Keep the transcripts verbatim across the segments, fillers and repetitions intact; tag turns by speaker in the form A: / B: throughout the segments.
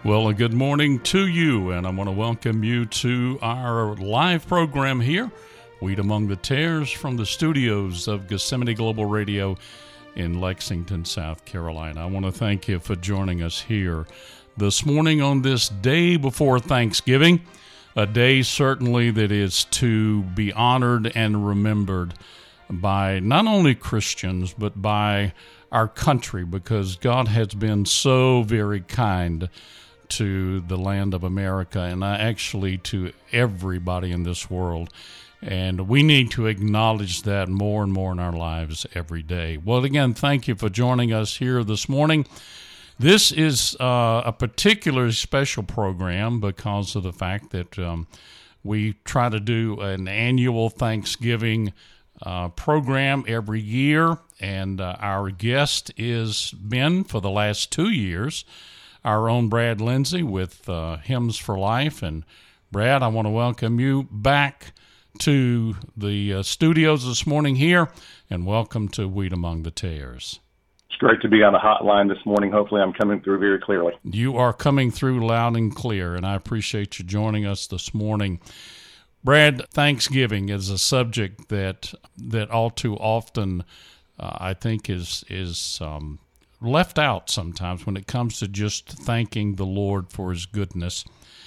A: Well, a good morning to you, and I want to welcome you to our live program here, Wheat Among the Tares, from the studios of Gethsemane Global Radio in Lexington, South Carolina. I want to thank you for joining us here this morning on this day before Thanksgiving, a day certainly that is to be honored and remembered by not only Christians, but by our country, because God has been so very kind to the land of America, and actually to everybody in this world. And we need to acknowledge that more and more in our lives every day. Well, again, thank you for joining us here this morning. This is uh, a particularly special program because of the fact that um, we try to do an annual Thanksgiving uh, program every year, and uh, our guest is been for the last two years our own Brad Lindsay with uh, Hymns for Life. And Brad, I want to welcome you back to the uh, studios this morning here, and welcome to Wheat Among the Tares.
B: It's great to be on the hotline this morning. Hopefully I'm coming through very clearly.
A: You are coming through loud and clear, and I appreciate you joining us this morning. Brad, Thanksgiving is a subject that that all too often uh, I think is is um, left out sometimes when it comes to just thanking the Lord for His goodness.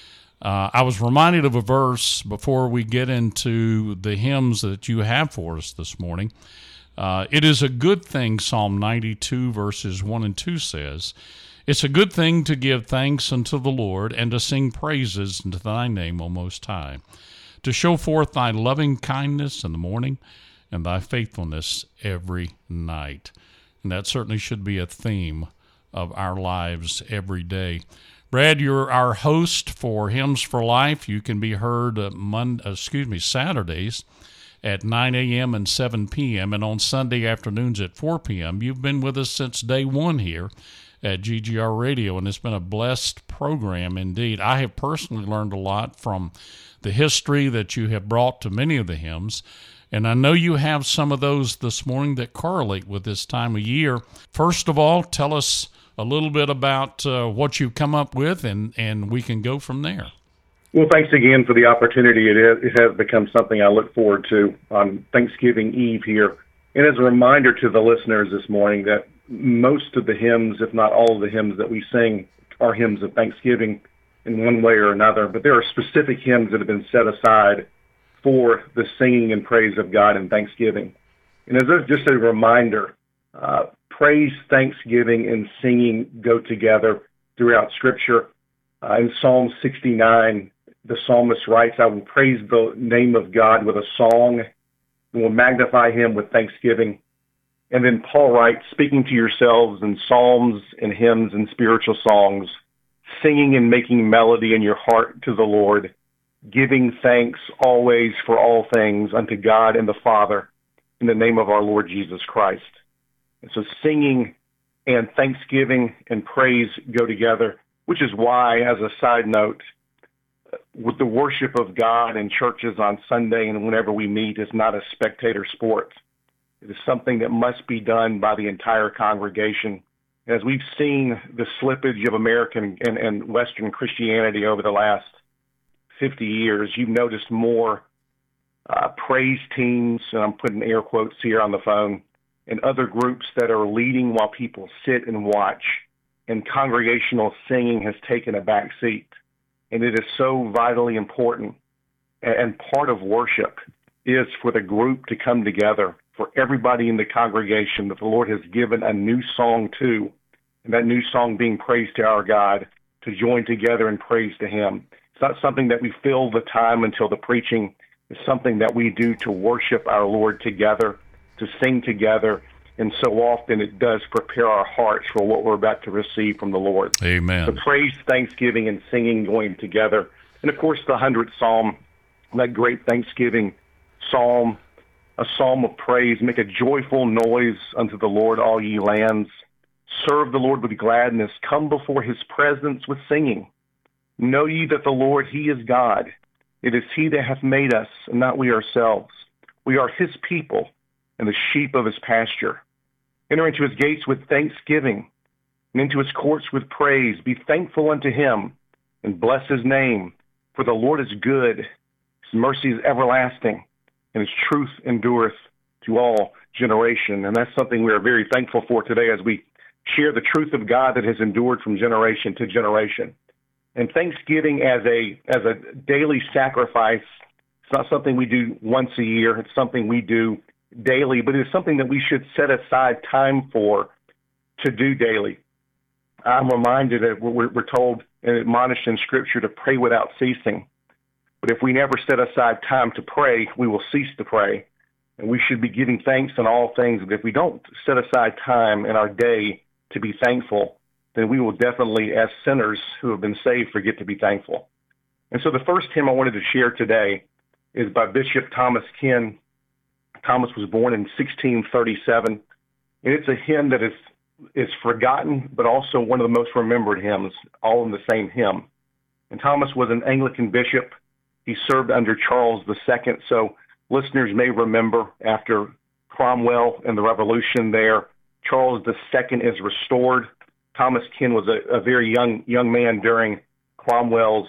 A: Uh, I was reminded of a verse before we get into the hymns that you have for us this morning. Uh, it is a good thing, Psalm ninety-two, verses one and two says, "It's a good thing to give thanks unto the Lord, and to sing praises unto thy name, O Most High, to show forth thy loving kindness in the morning, and thy faithfulness every night." And that certainly should be a theme of our lives every day. Brad, you're our host for Hymns for Life. You can be heard uh, Monday, uh, excuse me, Saturdays at nine a.m. and seven p.m. and on Sunday afternoons at four p.m. You've been with us since day one here at G G R Radio, and it's been a blessed program indeed. I have personally learned a lot from the history that you have brought to many of the hymns, and I know you have some of those this morning that correlate with this time of year. First of all, tell us a little bit about uh, what you've come up with, and, and we can go from there.
B: Well, thanks again for the opportunity. It, is, it has become something I look forward to on Thanksgiving Eve here. And as a reminder to the listeners this morning that most of the hymns, if not all of the hymns that we sing, are hymns of thanksgiving in one way or another. But there are specific hymns that have been set aside for the singing and praise of God and thanksgiving. And as a, just a reminder, uh, praise, thanksgiving, and singing go together throughout Scripture. Uh, in Psalm sixty-nine, the psalmist writes, "I will praise the name of God with a song, and will magnify Him with thanksgiving." And then Paul writes, "Speaking to yourselves in psalms and hymns and spiritual songs, singing and making melody in your heart to the Lord, giving thanks always for all things unto God and the Father in the name of our Lord Jesus Christ." And so singing and thanksgiving and praise go together, which is why, as a side note, with the worship of God in churches on Sunday and whenever we meet is not a spectator sport. It is something that must be done by the entire congregation. As we've seen the slippage of American and, and Western Christianity over the last fifty years, you've noticed more uh, praise teams, and I'm putting air quotes here on the phone, and other groups that are leading while people sit and watch, and congregational singing has taken a back seat. And it is so vitally important, and part of worship is for the group to come together, for everybody in the congregation that the Lord has given a new song to, and that new song being praise to our God, to join together in praise to Him. It's not something that we fill the time until the preaching. It's something that we do to worship our Lord together, to sing together, and so often it does prepare our hearts for what we're about to receive from the Lord.
A: Amen.
B: So praise, thanksgiving, and singing going together. And of course, the hundredth Psalm, that great Thanksgiving Psalm, a psalm of praise. Make a joyful noise unto the Lord, all ye lands. Serve the Lord with gladness. Come before His presence with singing. Know ye that the Lord, He is God. It is He that hath made us, and not we ourselves. We are His people, and the sheep of His pasture. Enter into His gates with thanksgiving, and into his courts with praise. Be thankful unto him, and bless his name. For the Lord is good, his mercy is everlasting, and his truth endureth to all generation. And that's something we are very thankful for today as we share the truth of God that has endured from generation to generation. And Thanksgiving as a as a daily sacrifice, it's not something we do once a year. It's something we do daily, but it's something that we should set aside time for to do daily. I'm reminded that we're, we're told and admonished in Scripture to pray without ceasing. But if we never set aside time to pray, we will cease to pray. And we should be giving thanks in all things. But if we don't set aside time in our day to be thankful, then we will definitely, as sinners who have been saved, forget to be thankful. And so the first hymn I wanted to share today is by Bishop Thomas Ken. Thomas was born in sixteen thirty-seven. And it's a hymn that is is forgotten, but also one of the most remembered hymns, all in the same hymn. And Thomas was an Anglican bishop. He served under Charles the Second. So listeners may remember after Cromwell and the revolution there, Charles the Second is restored. Thomas Ken was a, a very young young man during Cromwell's,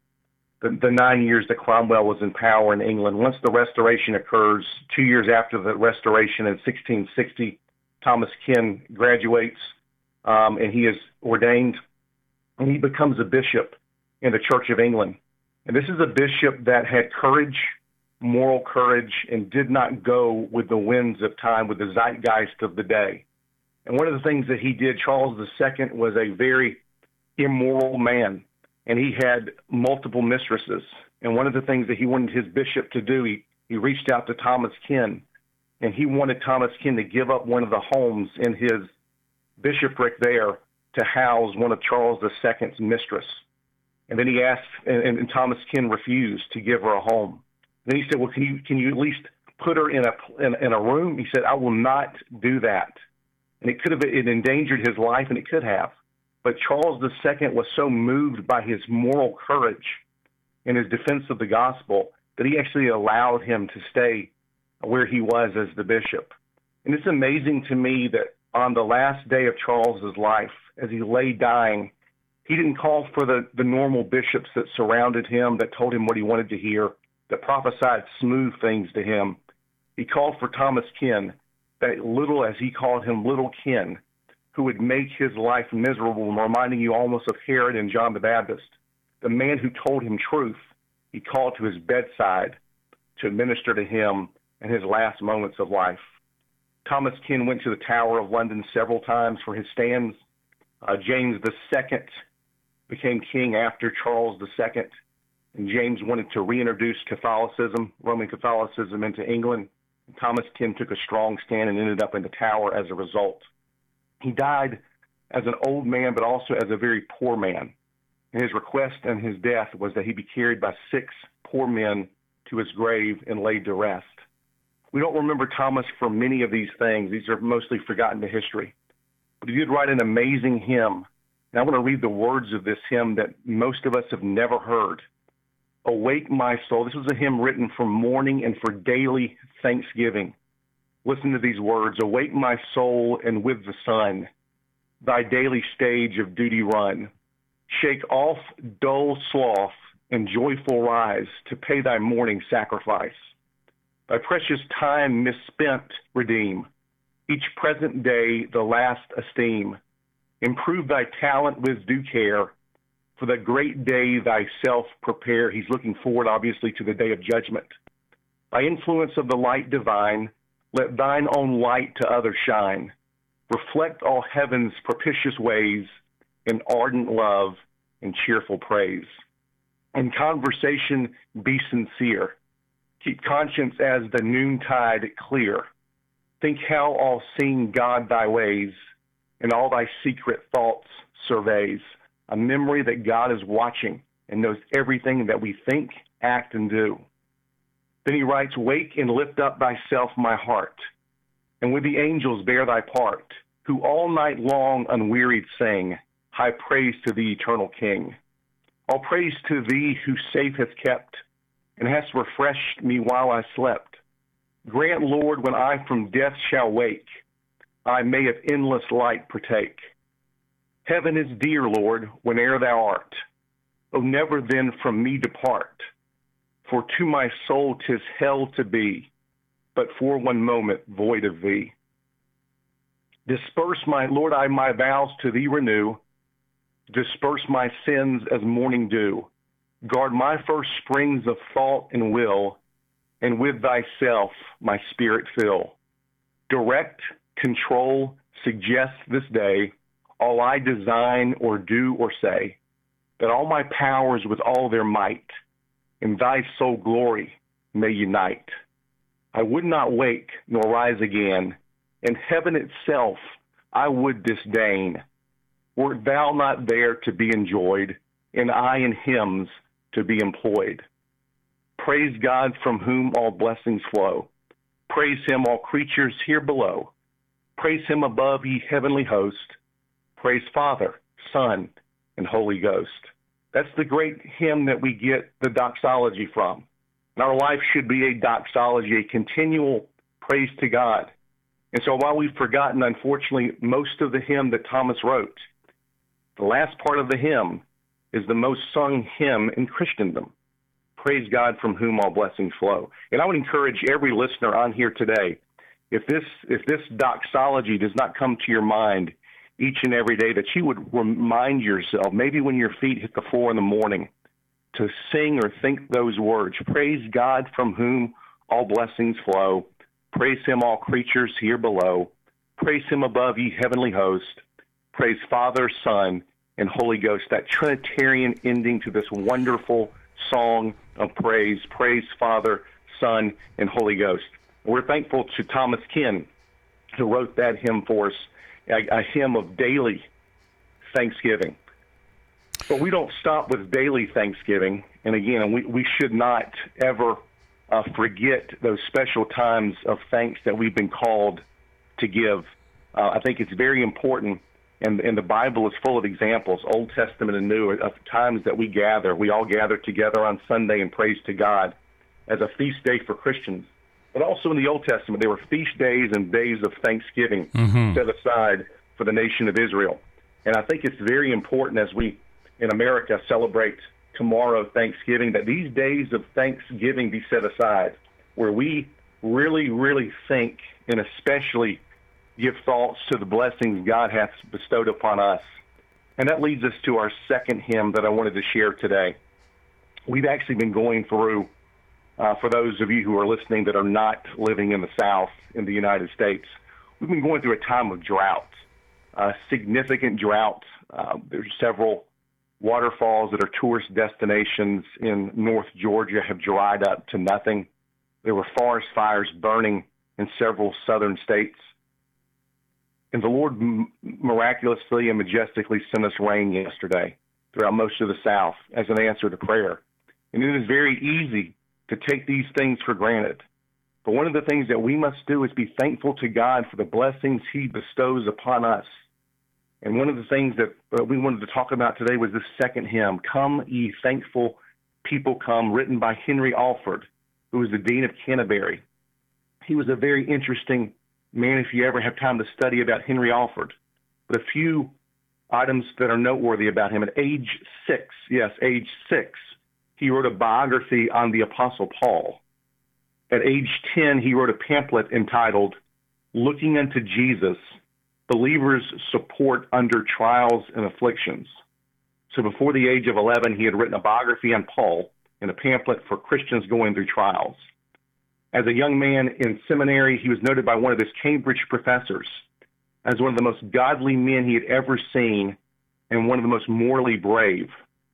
B: the, the nine years that Cromwell was in power in England. Once the restoration occurs, two years after the restoration in sixteen sixty, Thomas Ken graduates um, and he is ordained, and he becomes a bishop in the Church of England. And this is a bishop that had courage, moral courage, and did not go with the winds of time, with the zeitgeist of the day. And one of the things that he did, Charles the Second was a very immoral man, and he had multiple mistresses. And one of the things that he wanted his bishop to do, he, he reached out to Thomas Ken, and he wanted Thomas Ken to give up one of the homes in his bishopric there to house one of Charles the Second's mistress. And then he asked, and, and Thomas Ken refused to give her a home. Then he said, well, can you can you at least put her in a in, in a room? He said, I will not do that. And it could have it endangered his life, and it could have. But Charles the Second was so moved by his moral courage and his defense of the gospel that he actually allowed him to stay where he was as the bishop. And it's amazing to me that on the last day of Charles's life, as he lay dying, he didn't call for the, the normal bishops that surrounded him, that told him what he wanted to hear, that prophesied smooth things to him. He called for Thomas Ken, that little, as he called him, little Ken, who would make his life miserable, reminding you almost of Herod and John the Baptist. The man who told him truth, he called to his bedside to minister to him in his last moments of life. Thomas Ken went to the Tower of London several times for his stands. Uh, James the Second became king after Charles the Second, and James wanted to reintroduce Catholicism, Roman Catholicism, into England. Thomas Ken took a strong stand and ended up in the Tower as a result. He died as an old man, but also as a very poor man. And his request and his death was that he be carried by six poor men to his grave and laid to rest. We don't remember Thomas for many of these things. These are mostly forgotten to history. But he did write an amazing hymn. And I want to read the words of this hymn that most of us have never heard. Awake my soul. This was a hymn written for morning and for daily thanksgiving. Listen to these words. Awake my soul, and with the sun, thy daily stage of duty run. Shake off dull sloth and joyful rise to pay thy morning sacrifice. Thy precious time misspent redeem. Each present day the last esteem. Improve thy talent with due care. For the great day thyself prepare. He's looking forward, obviously, to the day of judgment. By influence of the light divine, let thine own light to others shine. Reflect all heaven's propitious ways in ardent love and cheerful praise. In conversation be sincere. Keep conscience as the noontide clear. Think how all-seeing God thy ways, and all thy secret thoughts surveys. A memory that God is watching and knows everything that we think, act, and do. Then he writes, wake and lift up thyself, my heart, and with the angels bear thy part, who all night long unwearied sing, high praise to the eternal King. All praise to thee who safe hath kept, and hast refreshed me while I slept. Grant, Lord, when I from death shall wake, I may of endless light partake. Heaven is dear, Lord, whene'er thou art. O never then from me depart. For to my soul 'tis hell to be, but for one moment void of thee. Disperse my, Lord, I my vows to thee renew. Disperse my sins as morning dew. Guard my first springs of thought and will, and with thyself my spirit fill. Direct, control, suggest this day all I design or do or say, that all my powers with all their might in thy sole glory may unite. I would not wake nor rise again, and heaven itself I would disdain, wert thou not there to be enjoyed, and I in hymns to be employed. Praise God from whom all blessings flow. Praise him, all creatures here below. Praise him above, ye heavenly host. Praise Father, Son, and Holy Ghost. That's the great hymn that we get the doxology from. And our life should be a doxology, a continual praise to God. And so while we've forgotten, unfortunately, most of the hymn that Thomas wrote, the last part of the hymn is the most sung hymn in Christendom. Praise God from whom all blessings flow. And I would encourage every listener on here today, if this if this doxology does not come to your mind each and every day, that you would remind yourself, maybe when your feet hit the floor in the morning, to sing or think those words. Praise God from whom all blessings flow. Praise him, all creatures here below. Praise him above, ye heavenly host. Praise Father, Son, and Holy Ghost. That Trinitarian ending to this wonderful song of praise. Praise Father, Son, and Holy Ghost. We're thankful to Thomas Ken, who wrote that hymn for us, a, a hymn of daily thanksgiving. But we don't stop with daily thanksgiving. And again, we, we should not ever uh, forget those special times of thanks that we've been called to give. Uh, I think it's very important, and, and the Bible is full of examples, Old Testament and New, of times that we gather. We all gather together on Sunday and praise to God as a feast day for Christians. But also in the Old Testament, there were feast days and days of thanksgiving mm-hmm. set aside for the nation of Israel. And I think it's very important as we in America celebrate tomorrow Thanksgiving, that these days of Thanksgiving be set aside, where we really, really think and especially give thoughts to the blessings God hath bestowed upon us. And that leads us to our second hymn that I wanted to share today. We've actually been going through, uh, for those of you who are listening that are not living in the South in the United States, we've been going through a time of drought, uh, significant drought. Uh, there's several waterfalls that are tourist destinations in North Georgia have dried up to nothing. There were forest fires burning in several southern states. And the Lord m- miraculously and majestically sent us rain yesterday throughout most of the South as an answer to prayer. And it is very easy to take these things for granted. But one of the things that we must do is be thankful to God for the blessings he bestows upon us. And one of the things that uh, we wanted to talk about today was this second hymn, Come Ye Thankful People Come, written by Henry Alford, who was the Dean of Canterbury. He was a very interesting man if you ever have time to study about Henry Alford. But a few items that are noteworthy about him. At age six, yes, age six, he wrote a biography on the Apostle Paul. At age ten, he wrote a pamphlet entitled, Looking unto Jesus, Believers' Support Under Trials and Afflictions. So before the age of eleven, he had written a biography on Paul and a pamphlet for Christians going through trials. As a young man in seminary, he was noted by one of his Cambridge professors as one of the most godly men he had ever seen and one of the most morally brave.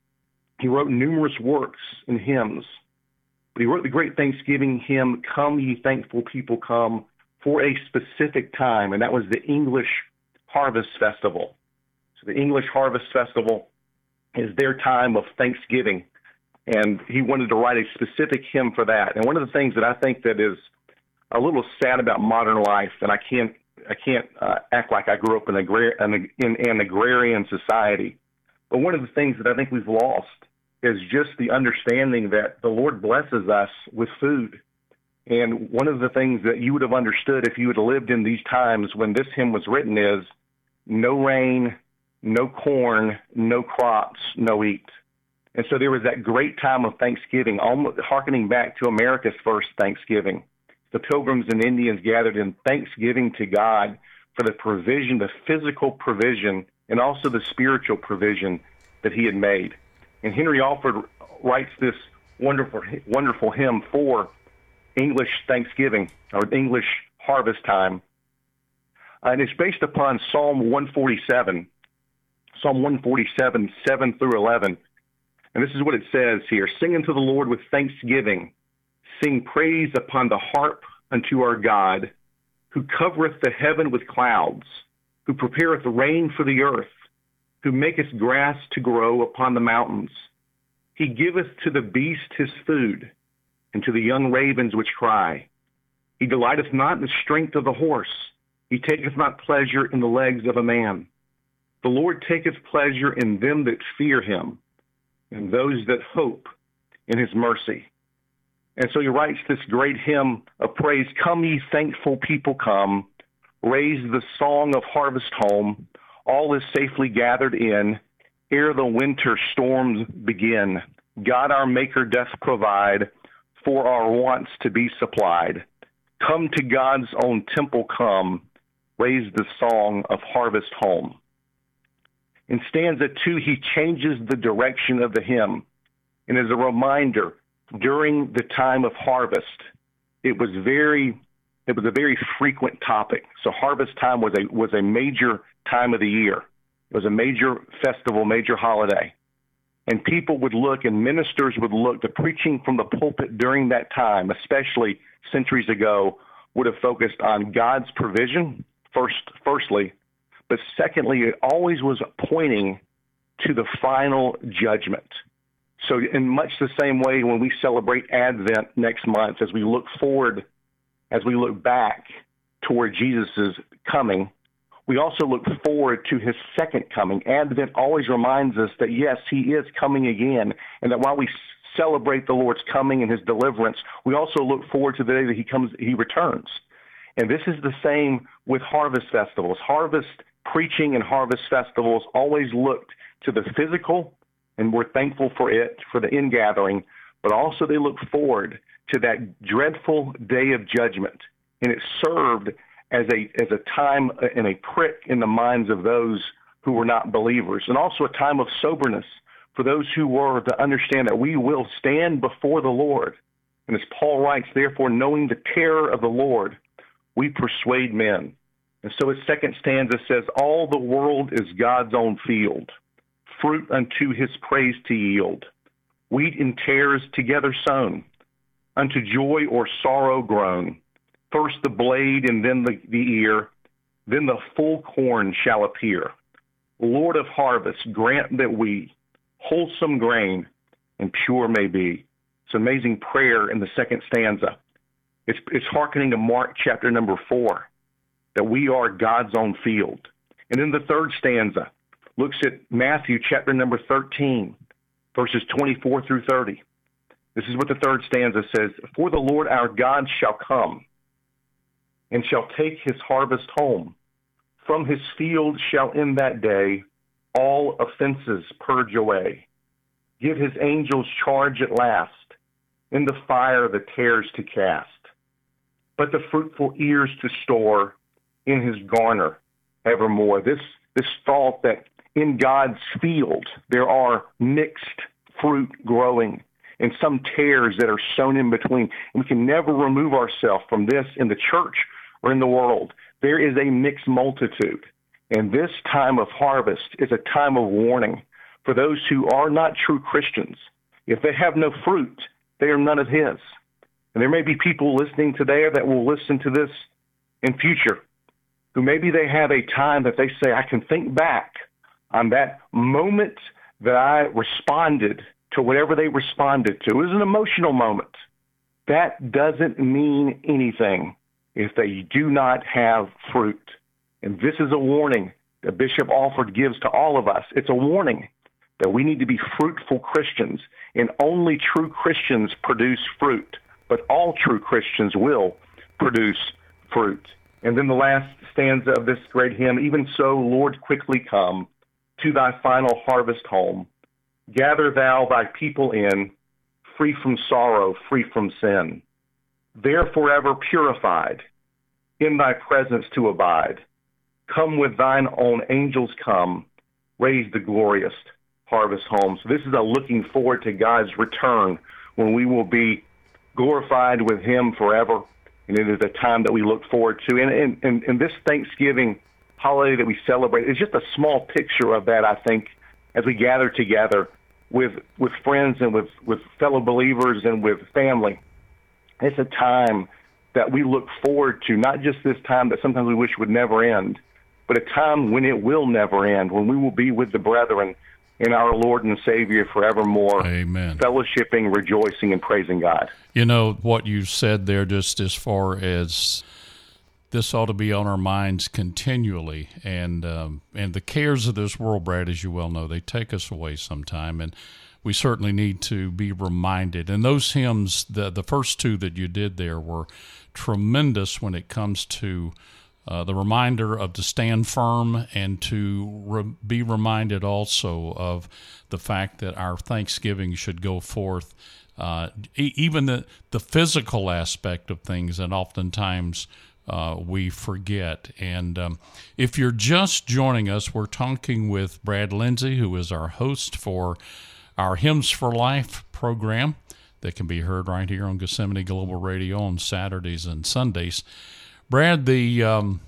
B: He wrote numerous works and hymns, but he wrote the great Thanksgiving hymn, Come Ye Thankful People Come, for a specific time, and that was the English Harvest Festival. So the English Harvest Festival is their time of Thanksgiving, and he wanted to write a specific hymn for that. And one of the things that I think that is a little sad about modern life, and I can't I can't uh, act like I grew up in, agrar- in an agrarian society, but one of the things that I think we've lost is just the understanding that the Lord blesses us with food. And one of the things that you would have understood if you had lived in these times when this hymn was written is no rain, no corn, no crops, no wheat. And so there was that great time of Thanksgiving, almost hearkening back to America's first Thanksgiving. The Pilgrims and Indians gathered in thanksgiving to God for the provision, the physical provision, and also the spiritual provision that he had made. And Henry Alford writes this wonderful, wonderful hymn for English Thanksgiving, or English harvest time. Uh, and it's based upon Psalm one forty-seven, Psalm one forty-seven, seven through eleven. And this is what it says here: "Sing unto the Lord with thanksgiving, sing praise upon the harp unto our God, who covereth the heaven with clouds, who prepareth rain for the earth, who maketh grass to grow upon the mountains. He giveth to the beast his food, and to the young ravens which cry. He delighteth not in the strength of the horse, he taketh not pleasure in the legs of a man. The Lord taketh pleasure in them that fear him, and those that hope in his mercy." And so he writes this great hymn of praise: "Come, ye thankful people, come, raise the song of harvest home. All is safely gathered in, ere the winter storms begin. God our Maker doth provide for our wants to be supplied. Come to God's own temple, come, raise the song of harvest home." In stanza two, he changes the direction of the hymn. And as a reminder, during the time of harvest, it was very, it was a very frequent topic. So harvest time was a, was a major time of the year. It was a major festival, major holiday. And people would look, and ministers would look, the preaching from the pulpit during that time, especially centuries ago, would have focused on God's provision, first, firstly, but secondly, it always was pointing to the final judgment. So in much the same way, when we celebrate Advent next month, as we look forward, as we look back toward Jesus' coming, we also look forward to his second coming. Advent always reminds us that, yes, he is coming again, and that while we celebrate the Lord's coming and his deliverance, we also look forward to the day that he comes, he returns. And this is the same with harvest festivals. Harvest preaching and harvest festivals always looked to the physical, and we're thankful for it, for the ingathering, but also they look forward to that dreadful day of judgment. And it served as a as a time and a prick in the minds of those who were not believers, and also a time of soberness for those who were to understand that we will stand before the Lord. And as Paul writes, "Therefore, knowing the terror of the Lord, we persuade men." And so his second stanza says, "All the world is God's own field, fruit unto his praise to yield, wheat and tares together sown, unto joy or sorrow grown. First the blade and then the, the ear, then the full corn shall appear. Lord of harvest, grant that we wholesome grain and pure may be." It's an amazing prayer in the second stanza. It's, it's hearkening to Mark chapter number four, that we are God's own field. And then the third stanza looks at Matthew chapter number thirteen, verses twenty-four through thirty. This is what the third stanza says: "For the Lord our God shall come, and shall take his harvest home. From his field shall in that day all offenses purge away. Give his angels charge at last, in the fire the tares to cast. But the fruitful ears to store in his garner evermore." This, this thought that in God's field there are mixed fruit growing, and some tares that are sown in between. And we can never remove ourselves from this in the church or in the world. There is a mixed multitude. And this time of harvest is a time of warning for those who are not true Christians. If they have no fruit, they are none of his. And there may be people listening today that will listen to this in future, who maybe they have a time that they say, "I can think back on that moment that I responded to whatever they responded to. It was an emotional moment." That doesn't mean anything if they do not have fruit. And this is a warning that Bishop Alford gives to all of us. It's a warning that we need to be fruitful Christians, and only true Christians produce fruit, but all true Christians will produce fruit. And then the last stanza of this great hymn: "Even so, Lord, quickly come, to thy final harvest home. Gather thou thy people in, free from sorrow, free from sin. There forever purified, in thy presence to abide. Come with thine own angels come, raise the glorious harvest home. So this is a looking forward to God's return when we will be glorified with him forever. And it is a time that we look forward to. And, and, and, and this Thanksgiving holiday that we celebrate is just a small picture of that, I think, as we gather together with with friends and with, with fellow believers and with family. It's a time that we look forward to, not just this time that sometimes we wish would never end, but a time when it will never end, when we will be with the brethren in our Lord and Savior forevermore.
A: Amen.
B: Fellowshipping, rejoicing, and praising God.
A: You know, what you said there, just as far as this ought to be on our minds continually, and um, and the cares of this world, Brad, as you well know, they take us away sometime, and we certainly need to be reminded. And those hymns, the the first two that you did there, were tremendous when it comes to uh, the reminder of to stand firm and to re- be reminded also of the fact that our Thanksgiving should go forth, uh, e- even the, the physical aspect of things, and oftentimes uh, we forget. And um, if you're just joining us, we're talking with Brad Lindsey, who is our host for our Hymns for Life program that can be heard right here on Gethsemane Global Radio on Saturdays and Sundays. Brad, the um,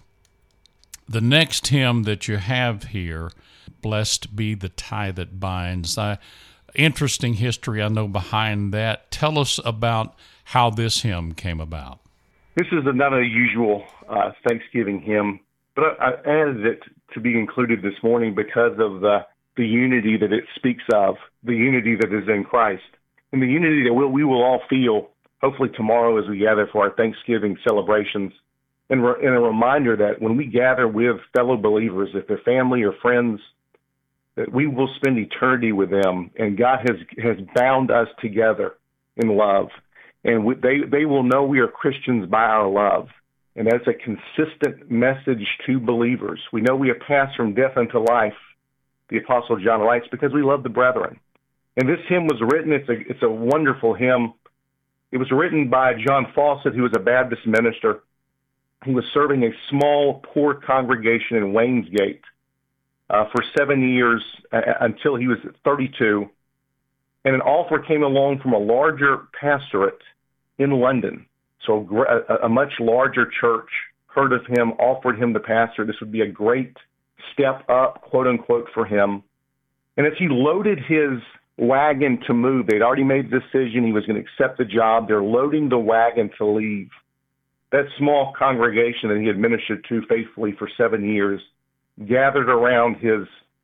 A: the next hymn that you have here, Blessed Be the Tie That Binds, uh, interesting history I know behind that. Tell us about how this hymn came about.
B: This is not a usual uh, Thanksgiving hymn, but I, I added it to be included this morning because of the, the unity that it speaks of, the unity that is in Christ, and the unity that we'll, we will all feel, hopefully tomorrow as we gather for our Thanksgiving celebrations, and, re, and a reminder that when we gather with fellow believers, if they're family or friends, that we will spend eternity with them, and God has, has bound us together in love. And we, they, they will know we are Christians by our love. And that's a consistent message to believers. We know we have passed from death unto life, the Apostle John writes, because we love the brethren. And this hymn was written, it's a, it's a wonderful hymn. It was written by John Fawcett, who was a Baptist minister. He was serving a small, poor congregation in Waynesgate uh, for seven years uh, until he was thirty-two. And an offer came along from a larger pastorate in London. So a, a much larger church heard of him, offered him the pastor. This would be a great step up, quote unquote, for him. And as he loaded his wagon to move, they'd already made the decision he was going to accept the job. They're loading the wagon to leave. That small congregation that he had ministered to faithfully for seven years gathered around his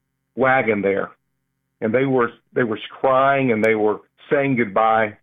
B: wagon there. And they were they were crying and they were saying goodbye.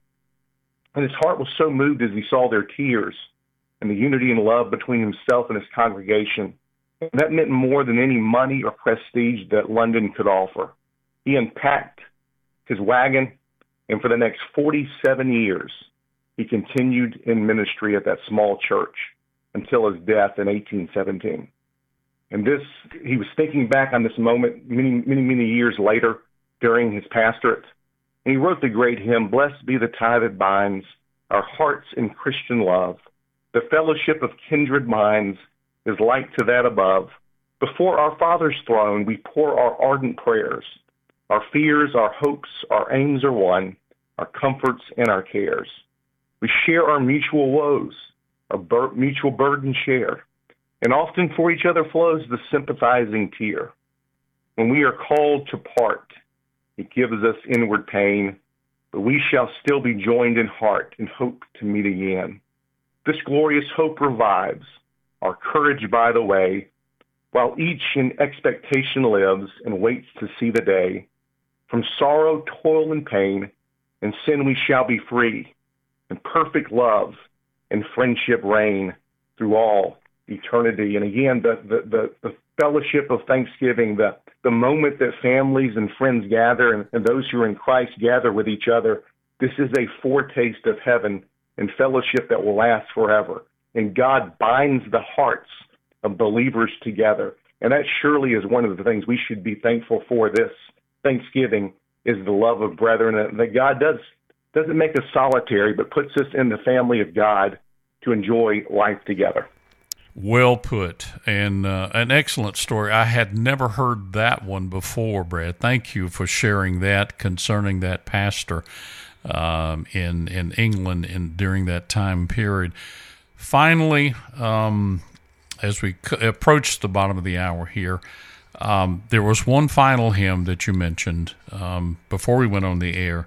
B: And his heart was so moved as he saw their tears and the unity and love between himself and his congregation. And that meant more than any money or prestige that London could offer. He unpacked his wagon, and for the next forty-seven years, he continued in ministry at that small church until his death in eighteen seventeen. And this, he was thinking back on this moment many, many, many years later, during his pastorate. And he wrote the great hymn, Blessed be the tie that binds our hearts in Christian love. The fellowship of kindred minds is like to that above. Before our Father's throne, we pour our ardent prayers. Our fears, our hopes, our aims are one, our comforts and our cares. We share our mutual woes, our bur- mutual burden share, and often for each other flows the sympathizing tear. When we are called to part, it gives us inward pain, but we shall still be joined in heart and hope to meet again. This glorious hope revives our courage by the way, while each in expectation lives and waits to see the day. From sorrow, toil, and pain, and sin we shall be free, and perfect love and friendship reign through all eternity. And again, the, the, the, the fellowship of Thanksgiving, the, the moment that families and friends gather and, and those who are in Christ gather with each other, this is a foretaste of heaven and fellowship that will last forever. And God binds the hearts of believers together. And that surely is one of the things we should be thankful for this Thanksgiving, is the love of brethren, and that God does, doesn't make us solitary, but puts us in the family of God to enjoy life together.
A: Well put, and uh, an excellent story. I had never heard that one before, Brad. Thank you for sharing that concerning that pastor um, in in England in during that time period. Finally, um, as we c- approach the bottom of the hour here, um, there was one final hymn that you mentioned um, before we went on the air,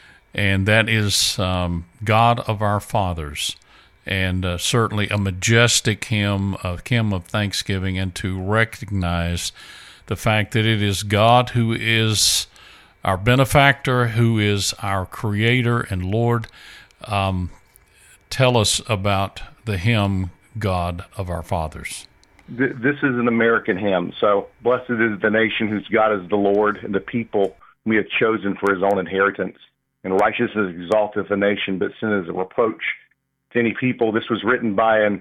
A: and that is um, God of Our Fathers. And uh, certainly a majestic hymn, a hymn of thanksgiving, and to recognize the fact that it is God who is our benefactor, who is our Creator and Lord. Um, tell us about the hymn, God of Our Fathers.
B: This is an American hymn. So, blessed is the nation whose God is the Lord, and the people we have chosen for his own inheritance. And righteousness exalteth the nation, but sin is a reproach to any people. This was written by an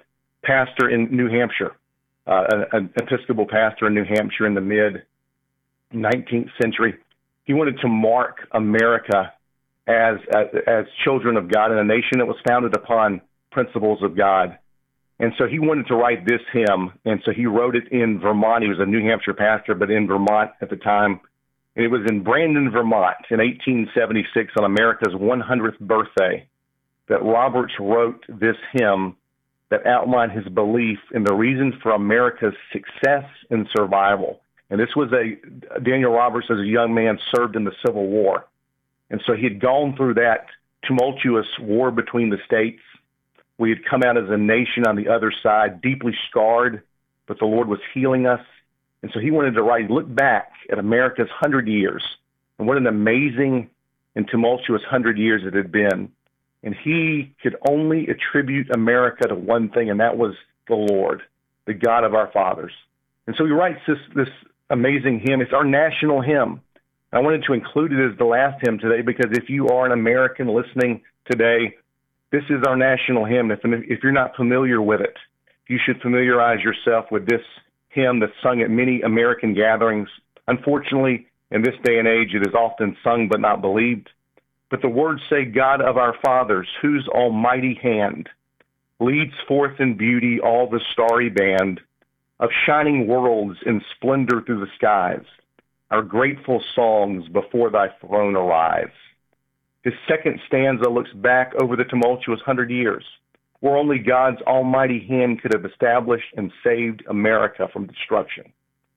B: pastor in New Hampshire, uh, an, an Episcopal pastor in New Hampshire in the mid-nineteenth century. He wanted to mark America as, as as children of God, and a nation that was founded upon principles of God. And so he wanted to write this hymn, and so he wrote it in Vermont. He was a New Hampshire pastor, but in Vermont at the time. And it was in Brandon, Vermont in eighteen seventy-six on America's one hundredth birthday that Roberts wrote this hymn that outlined his belief in the reasons for America's success and survival. And this was a, Daniel Roberts as a young man served in the Civil War. And so he had gone through that tumultuous war between the states. We had come out as a nation on the other side, deeply scarred, but the Lord was healing us. And so he wanted to write, look back at America's hundred years, and what an amazing and tumultuous hundred years it had been. And he could only attribute America to one thing, and that was the Lord, the God of our fathers. And so he writes this, this amazing hymn. It's our national hymn. I wanted to include it as the last hymn today because if you are an American listening today, this is our national hymn. If, if you're not familiar with it, you should familiarize yourself with this hymn that's sung at many American gatherings. Unfortunately, in this day and age, it is often sung but not believed. But the words say, God of our fathers, whose almighty hand leads forth in beauty all the starry band of shining worlds in splendor through the skies, our grateful songs before thy throne arise. His second stanza looks back over the tumultuous hundred years, where only God's almighty hand could have established and saved America from destruction.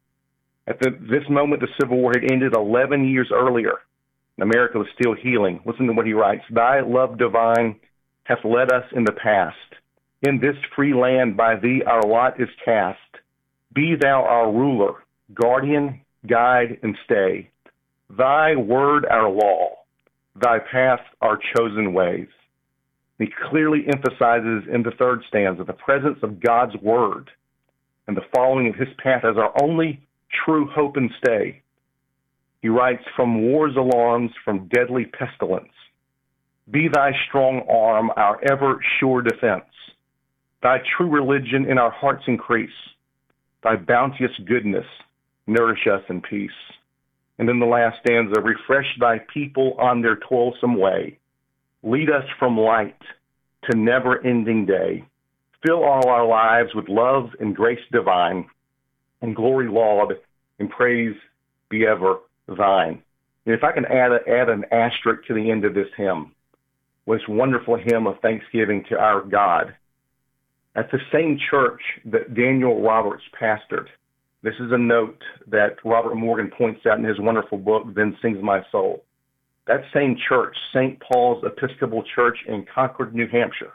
B: At the, this moment, the Civil War had ended eleven years earlier. America was still healing. Listen to what he writes. Thy love divine hath led us in the past. In this free land by thee our lot is cast. Be thou our ruler, guardian, guide, and stay. Thy word our law, thy path our chosen ways. He clearly emphasizes in the third stanza the presence of God's word and the following of his path as our only true hope and stay. He writes, from war's alarms, from deadly pestilence, be thy strong arm our ever sure defense. Thy true religion in our hearts increase. Thy bounteous goodness nourish us in peace. And in the last stanza, refresh thy people on their toilsome way. Lead us from light to never-ending day. Fill all our lives with love and grace divine, and glory laud and praise be ever thine. And if I can add, a, add an asterisk to the end of this hymn, this wonderful hymn of thanksgiving to our God. At the same church that Daniel Roberts pastored, this is a note that Robert Morgan points out in his wonderful book, Then Sings My Soul. That same church, Saint Paul's Episcopal Church in Concord, New Hampshire,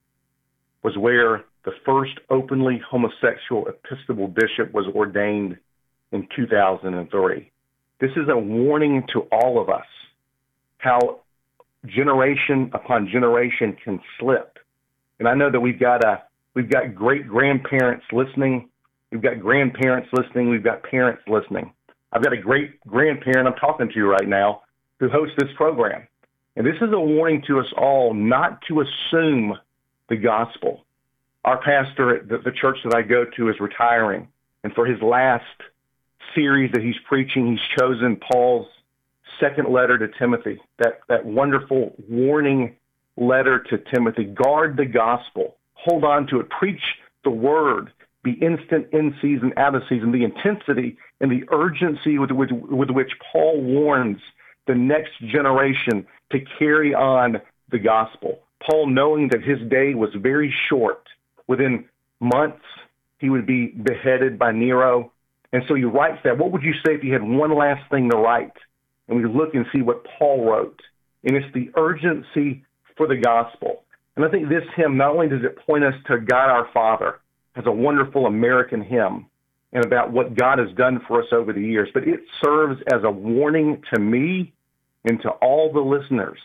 B: was where the first openly homosexual Episcopal bishop was ordained in two thousand three. This is a warning to all of us how generation upon generation can slip. And I know that we've got a we've got great grandparents listening. We've got grandparents listening. We've got parents listening. I've got a great grandparent I'm talking to right now who hosts this program. And this is a warning to us all not to assume the gospel. Our pastor at the, the church that I go to is retiring. And for his last series that he's preaching, he's chosen Paul's second letter to Timothy, that, that wonderful warning letter to Timothy. Guard the gospel. Hold on to it. Preach the word. Be instant, in season, out of season. The intensity and the urgency with which, with which Paul warns the next generation to carry on the gospel. Paul, knowing that his day was very short, within months he would be beheaded by Nero. And so he writes that. What would you say if you had one last thing to write? And we look and see what Paul wrote. And it's the urgency for the gospel. And I think this hymn, not only does it point us to God our Father as a wonderful American hymn and about what God has done for us over the years, but it serves as a warning to me and to all the listeners.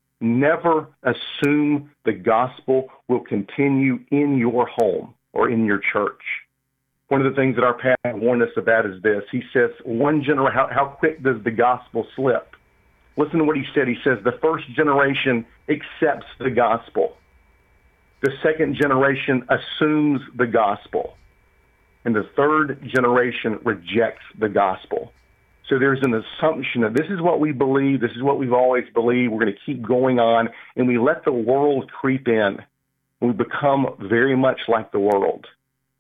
B: Never assume the gospel will continue in your home or in your church. One of the things that our pastor warned us about is this. He says, one gener- how, how quick does the gospel slip? Listen to what he said. He says, the first generation accepts the gospel. The second generation assumes the gospel. And the third generation rejects the gospel. So there's an assumption that this is what we believe, this is what we've always believed, we're going to keep going on, and we let the world creep in. We become very much like the world.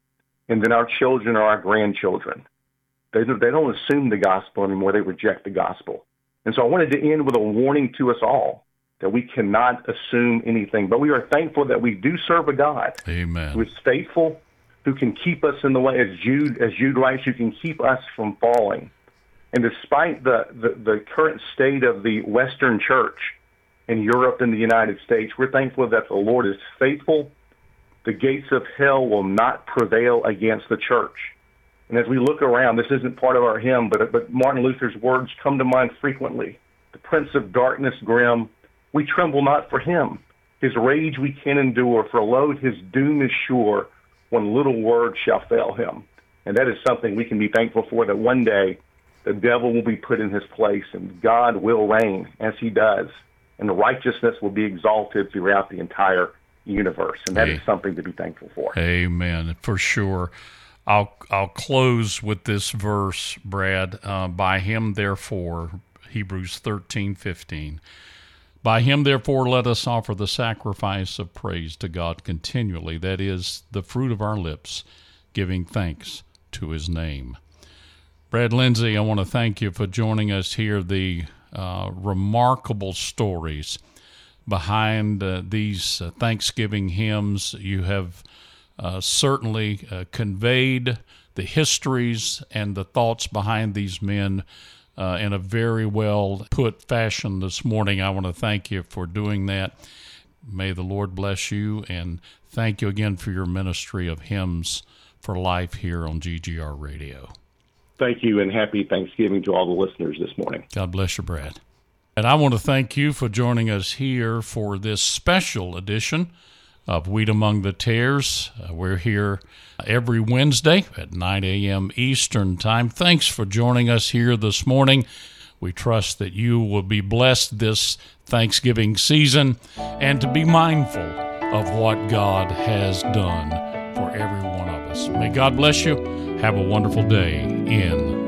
B: And then our children or our grandchildren, they, they don't assume the gospel anymore, they reject the gospel. And so I wanted to end with a warning to us all that we cannot assume anything, but we are thankful that we do serve a God
A: Amen.
B: Who is faithful, who can keep us in the way, as Jude, as Jude writes, who can keep us from falling. And despite the, the, the current state of the Western church in Europe and the United States, we're thankful that the Lord is faithful. The gates of hell will not prevail against the church. And as we look around, this isn't part of our hymn, but, but Martin Luther's words come to mind frequently. The Prince of Darkness grim, we tremble not for him. His rage we can endure, for lo, his doom is sure. One little word shall fail him. And that is something we can be thankful for, that one day the devil will be put in his place and God will reign as he does. And the righteousness will be exalted throughout the entire universe. And that hey. is something to be thankful for.
A: Amen, for sure. I'll I'll close with this verse, Brad. Uh, by him, therefore, Hebrews thirteen fifteen. By him, therefore, let us offer the sacrifice of praise to God continually. That is the fruit of our lips, giving thanks to his name. Brad Lindsay, I want to thank you for joining us here. The uh, remarkable stories behind uh, these uh, Thanksgiving hymns. You have uh, certainly uh, conveyed the histories and the thoughts behind these men uh, in a very well put fashion this morning. I want to thank you for doing that. May the Lord bless you, and thank you again for your ministry of Hymns for Life here on G G R Radio.
B: Thank you, and happy Thanksgiving to all the listeners this morning.
A: God bless you, Brad. And I want to thank you for joining us here for this special edition of Wheat Among the Tares. Uh, we're here every Wednesday at nine a.m. Eastern Time. Thanks for joining us here this morning. We trust that you will be blessed this Thanksgiving season and to be mindful of what God has done for every one of us. May God bless you. Have a wonderful day in